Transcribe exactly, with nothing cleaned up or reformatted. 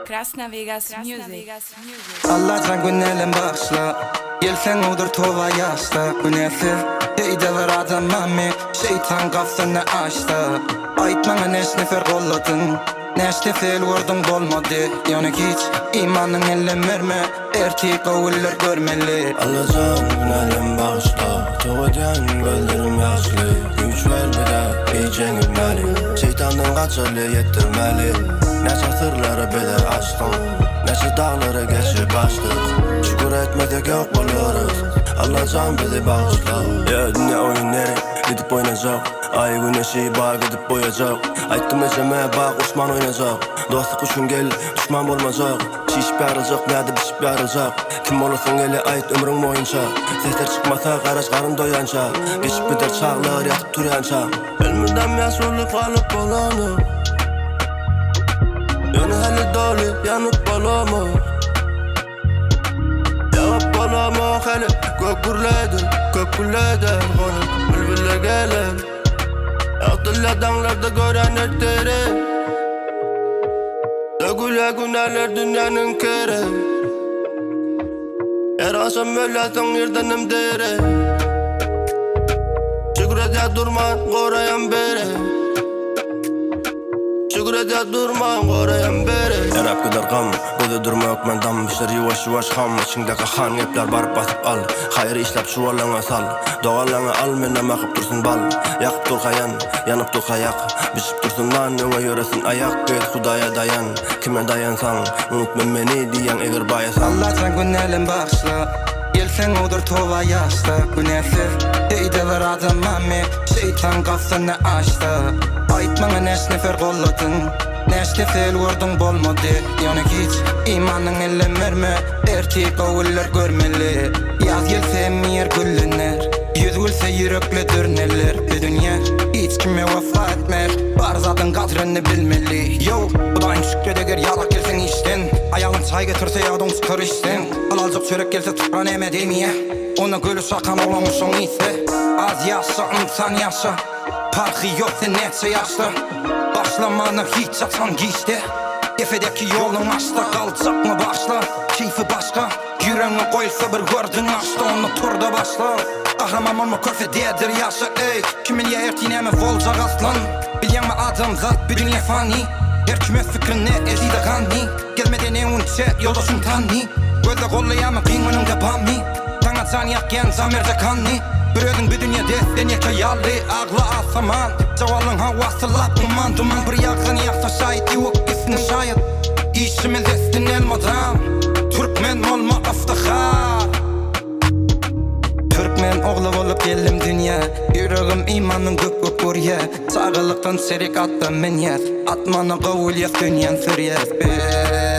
Krasna Vegas Music. Allah'tan günlerim bağışla. Gelsen odur tova yaşta. Günesiz deydiler adamami. Şeytan kafsını açtı. Aytmana neş nefer kolladın, neş nefer vurdun bolmadı. Yani hiç imanın elin verme. Erkek oğullar görmeli. Allah'tan günlerim bağışla. Toğudan gözlerim yaşlı. Güç ver bir de giyeceğim beni. Şeytanın kaçarlı yettirmeli. Neçe sırları bile açtım, neçe dağları geçip açtık. Şükür etmedik yok oluruz. Allah'tan bizi bağışla. Ya dünya oyunları gidip oynayacak. Ay güneşi bağ gidip boyayacak. Ayttım eceme bak Osman oynayacak. Dostluk üçün gel düşman olmayacak. Şişip yarılacak nerede bişip yarılacak. Kim olursun gele ait ömrün boyunca. Sesler çıkmasa karaş karın doyanca. Geçip biter çağlar yatıp duranca. Ölmürdem yaşuluk kalıp olanı. Yanı hele dolu yanıp balama. Yağıp balama hele gök gürledi. Gök gürledi konum bülbüller gelir. Aktılla dağlarda gören ertleri. Dögüle günahlar dünyanın kere. Her akşam böylesin yerdenim dere. Şükredecek durman korayan beri. Şükredecek durman korayan beri. Yarab kadar gam, gözü durma yok men dam. İşler yuvaş yuvaş ham, içindeki han gepler barıp basıp al. Hayır işlep çuvalana sal. Doğalana al menem akıp dursun bal. Yakıp dur kayan, yanıp dur kayak. Bişip dursun lan, öne yöresin ayak. Git Hudaya dayan, kime dayansan unutma beni diyen eğer bayasan. Allah'tan günlerim bağışla. Gelsen odur tova yaşta. Günesiz deydiler adamami. Şeytan kafsını açtı. Aytmana neş nefer kolladın, neş nefer vurdun bolmadı. Yani hiç imanın elin verme. Erkek oğullar görmeli. Yaz gelse yer güllenir, yüz gülse yürekli dürneler. Bir dünya hiç kime vefa etmer. Var zaten kadrini bilmeli. Yo, budayın şükredeger yalak gelsen işten. Ayağın çay getirse yağdın sıkır işten. Alalcık çörek gelse tutran eme demeye. Ona gülü şakan olamışsın ise. Az yaşa insan yaşa. Farkı yok sen netse yaşta. Başlamanı hiç atan geçti. Efedeki yolun açta kalacak mı başla. Keyfi başka. Yüreğini koysa bir gördün açta. Onu turda başla. Kahraman olma körfe dedir yaşa ey. Kimin ya ertine mi olacak aslan. Bilyen mi adam zat bir dünya fani. Her kime fikrini ezide gani. Gelmeden evunce yoldaşın tanni. Gözde kollayamı kıymanın da bami. Sana can yakken zamerde kanni. Bir ödün bir dünya desten yakayallı. Ağla asaman Cavallın havası lap duman duman. Bir yaksan yaksa şahit yok isni şayet. İşimiz destin elmadan. Türkmen olma aftahar. Türkmen oğlu olup geldim dünya. Yüreğim imanın gök gök buraya. Sağlıktan serik attım men yaz. Atmana qavul yaz dünyan sür yaz.